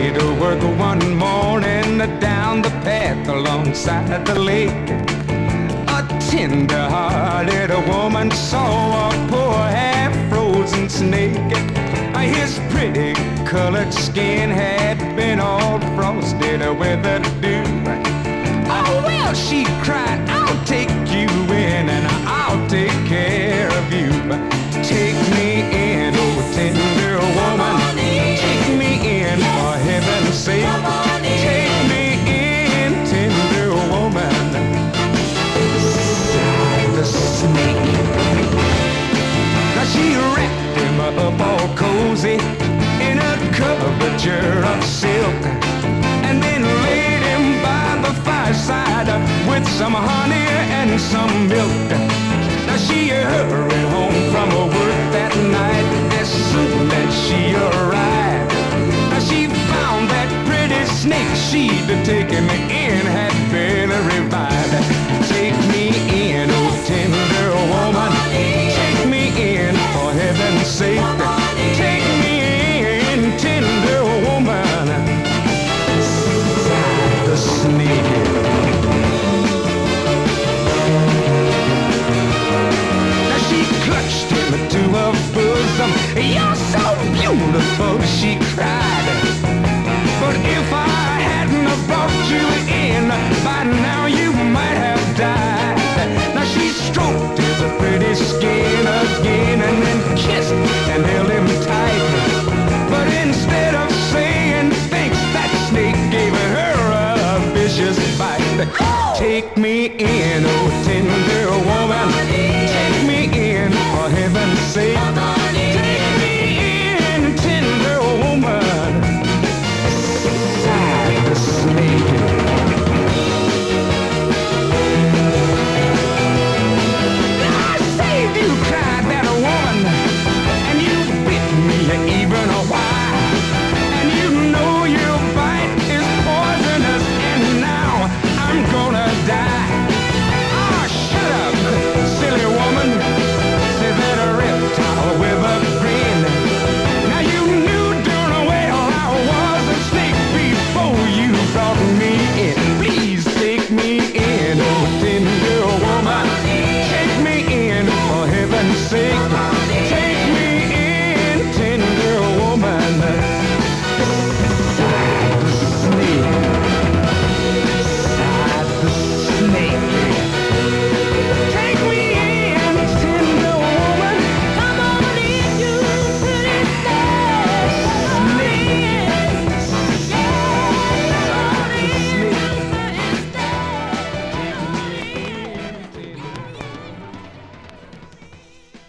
me to work one morning down the path alongside the lake. A tender-hearted woman saw a poor half-frozen snake. His pretty colored skin had been all frosted with the dew. Oh, well, she cried, I'll take you in and I'll take care of you. Take me in, oh tender woman. Take me in, for heaven's sake. Take me in, tender woman. Sighed the snake. Now she wrapped him up all cozy in a coverture of silk, and then laid him by the fireside with some honey and some milk. Now she hurried home from her work that night as soon as she arrived. Now she found that pretty snake she'd taken in had been revived. Take me in, oh tender woman. Take me in, for heaven's sake. Take me in, tender woman. Sighed the snake. Now she clutched him to her bosom. You're so beautiful, she cried. But if I hadn't have brought you in, by now you might have died. Now she stroked his pretty skin again and then kissed and held him tight. But instead of saying thanks, that snake gave her a vicious bite. Take me